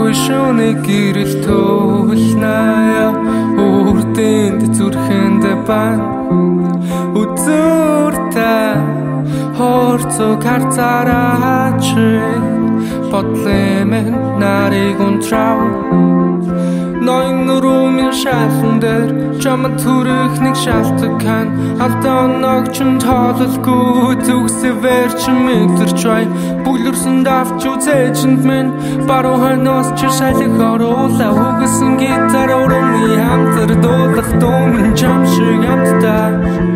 шөнөг гэрэл туулнаа үрдэнд зүрхэнд байна үзүүртэй хорцог харцараач бодлемэн нарыг унтрав ноён нурмын шалхан дээр чамд түрэх нэг шалтгаан хан алдаанаг чин тоололгүй зүгсэвэр чи мэдэрч бай бүлэрсэн давч үзээчэнд минь баруунаас чи шалих оруулаа үгсэн гитар өрөөний хамтар дуулах дуун чам шиг амттай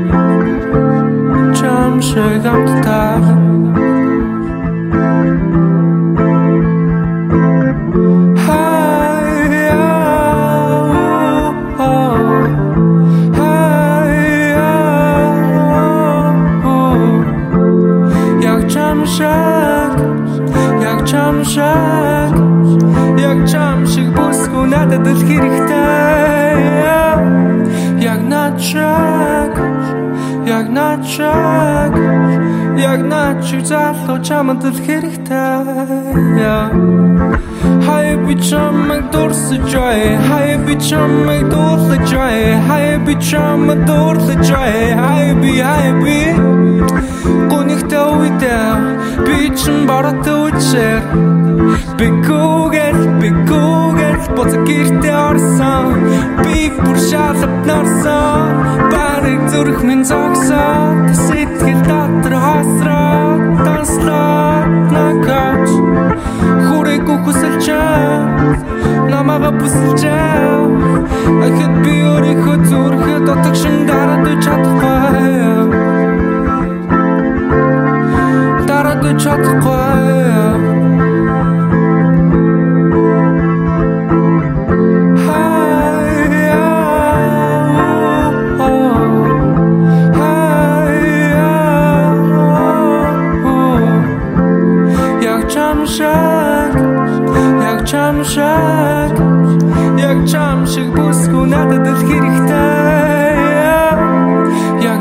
Яг чам шиг бүсгүй надад л хэрэгтэй яг начиг залуу чамд л хэрэгтэй хай би чамайг дурсаж бай хай би чамайг дуулаж бай хай би чамайг дуурлаж бай хай би гонихтэй үедээ би чам бараатай үчээр би гүгэл боцог гэртээ орсон би бүр шалап нарсан барыг зүрх минь зогсоод сэтгэл дотор хасраа данслаа накач хүрээгүй хүсэлж намайга бүсэлж ахад би өөрийнхөө зүрхээ дотог шин дараад чадахгүй яг чам шиг бүсгүй надад л хэрэгтэй яг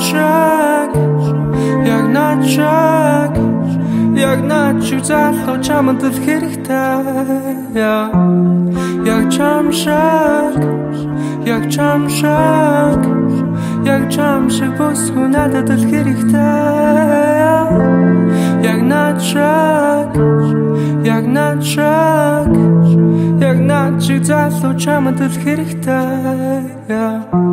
начиг залуу чамд л хэрэгтэй яг чам шиг бүсгүй надад л хэрэгтэй яг начиг залуу чамд л хэрэгтэй